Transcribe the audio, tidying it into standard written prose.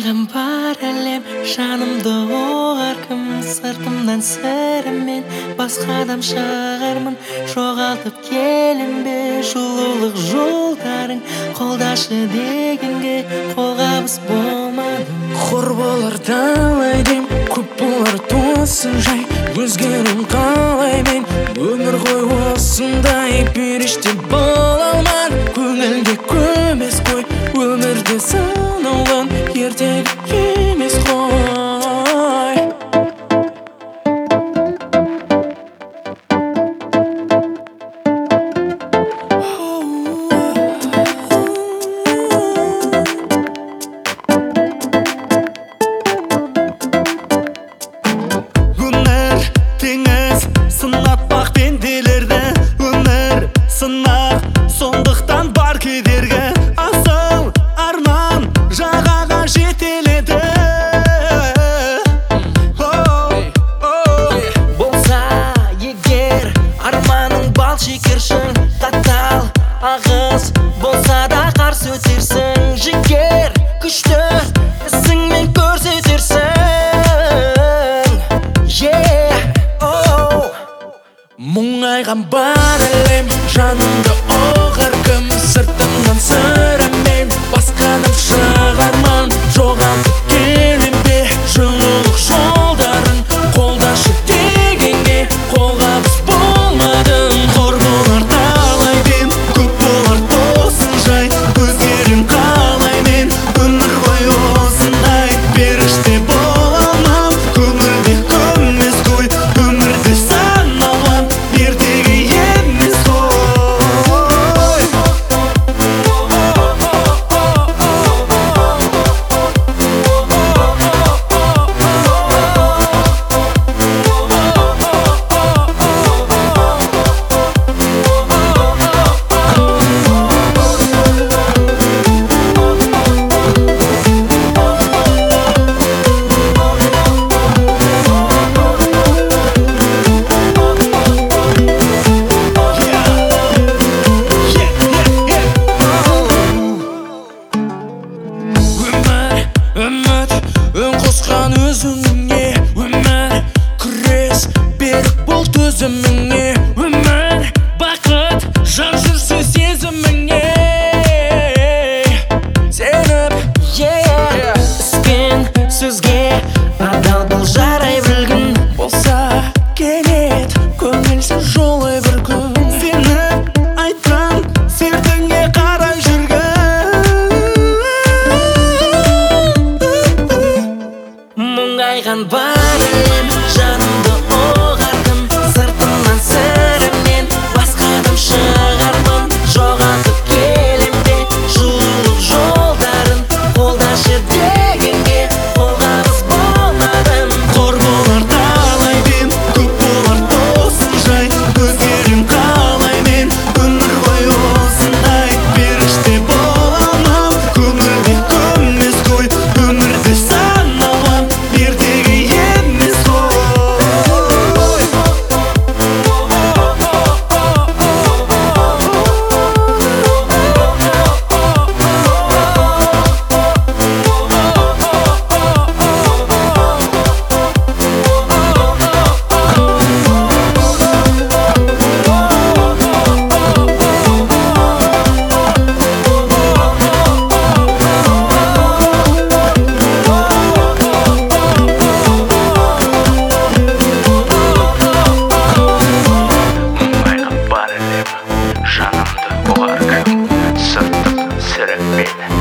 Мұңайған бар әлем, жанымды оғар кім, сыртымнан сырыммен басқа адам шығармын. Жоғалтып келем бе жылулық жолдарың, қолдашы дегенге қолғабыс болмадым. Хор болар талай дем, көп болар тосын жай, өзгерім қалай мен, өмір ғой осындай, періште бола алман. Көңілге көмес қой, өмірде санаулан, ертегі емес қой. Өмір теңіз сынатпақ пенделерді, өмір сынақ сондықтан бар кедергі. Асыл арман жағаға жетеледі. Болса егер арманың бал шекершің, қатал ағыс болса да қарсы өтерсің. Жігер күшті ісіңмен көрсетерсің. Мұңайған бар әлем, жанымды оғар кім, сыртымнан сырыммен басқа адам шығарман. Жоғалтып келем бе жылулық жолдарын, қолдашы дегенге қолғабыс болмадым. Хор болар талай дем, көп болар тосын жай, өзгерім қалай мен, өмір ғой осындай, періште бола алмам. Көңілде көмес қой, өмірде санаулан, ертегі емес қой. Үміт үн қосқан өзіңе, өмір күрес берік бол төзіміңе, өмір бақыт жан жүрсе сезіміңе. Сеніп Іспен сөзге адал бол, жарай білгін. болса кенет көңілсіз жолай бір күн. Сеніп айтқан сертіңе қарай жүргін. Мұңайған бар әлем, жанымды оғар кім, сыртымнан сырыммен басқа адам шығармын. Жоғалтып келем бе жылулық жолдарын, қолдашы дегенге қолғабыс болмадым. Хор болар талай дем, көп болар тосын жай, өзгерім қалай мен, өмір ғой осындай, періште бола алмам. Көңілде көмес қой, өмірде санаулан, ертегі емес қой. Мұңайған бар әлем, жанымды оғар кім, сыртым сырыммен